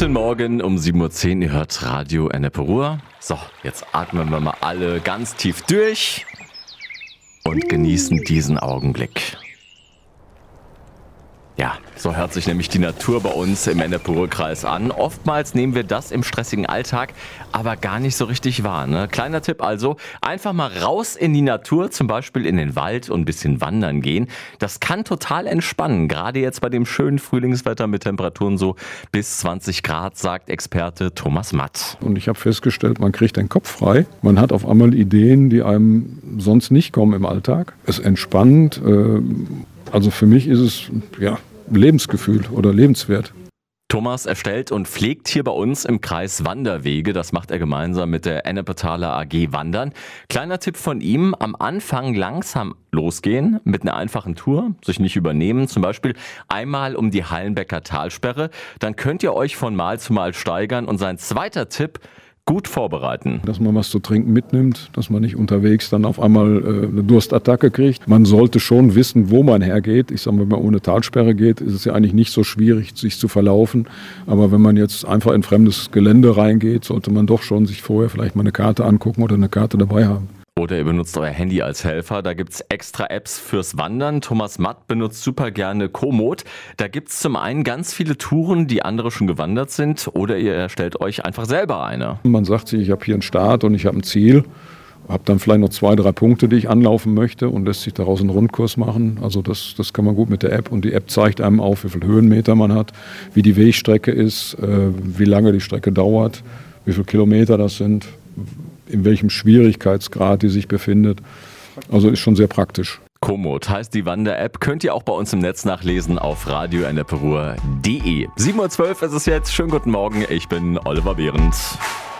Guten Morgen um 7.10 Uhr, ihr hört Radio Ennepe-Ruhr. So, jetzt atmen wir mal alle ganz tief durch und genießen diesen Augenblick. Ja, so hört sich nämlich die Natur bei uns im Ennepe-Ruhr-Kreis an. Oftmals nehmen wir das im stressigen Alltag aber gar nicht so richtig wahr, ne? Kleiner Tipp also, einfach mal raus in die Natur, zum Beispiel in den Wald und ein bisschen wandern gehen. Das kann total entspannen, gerade jetzt bei dem schönen Frühlingswetter mit Temperaturen so bis 20 Grad, sagt Experte Thomas Matt. Und ich habe festgestellt, man kriegt den Kopf frei. Man hat auf einmal Ideen, die einem sonst nicht kommen im Alltag. Es ist entspannend. Also für mich ist es Lebensgefühl oder lebenswert. Thomas erstellt und pflegt hier bei uns im Kreis Wanderwege. Das macht er gemeinsam mit der Ennepetaler AG Wandern. Kleiner Tipp von ihm, am Anfang langsam losgehen mit einer einfachen Tour, sich nicht übernehmen, zum Beispiel einmal um die Hallenbecker Talsperre. Dann könnt ihr euch von Mal zu Mal steigern. Und sein zweiter Tipp, gut vorbereiten. Dass man was zu trinken mitnimmt, dass man nicht unterwegs dann auf einmal eine Durstattacke kriegt. Man sollte schon wissen, wo man hergeht. Ich sage mal, wenn man ohne Talsperre geht, ist es ja eigentlich nicht so schwierig, sich zu verlaufen. Aber wenn man jetzt einfach in fremdes Gelände reingeht, sollte man doch schon sich vorher vielleicht mal eine Karte angucken oder eine Karte dabei haben. Oder ihr benutzt euer Handy als Helfer. Da gibt's extra Apps fürs Wandern. Thomas Matt benutzt super gerne Komoot. Da gibt's zum einen ganz viele Touren, die andere schon gewandert sind. Oder ihr erstellt euch einfach selber eine. Man sagt sich, ich habe hier einen Start und ich habe ein Ziel. Habe dann vielleicht noch 2, 3 Punkte, die ich anlaufen möchte und lässt sich daraus einen Rundkurs machen. Also das kann man gut mit der App. Und die App zeigt einem auf, wie viel Höhenmeter man hat, wie die Wegstrecke ist, wie lange die Strecke dauert, wie viele Kilometer das sind, in welchem Schwierigkeitsgrad die sich befindet. Also ist schon sehr praktisch. Komoot heißt die Wander-App. Könnt ihr auch bei uns im Netz nachlesen auf radioenneperuhr.de. 7.12 Uhr ist es jetzt. Schönen guten Morgen, ich bin Oliver Behrendt.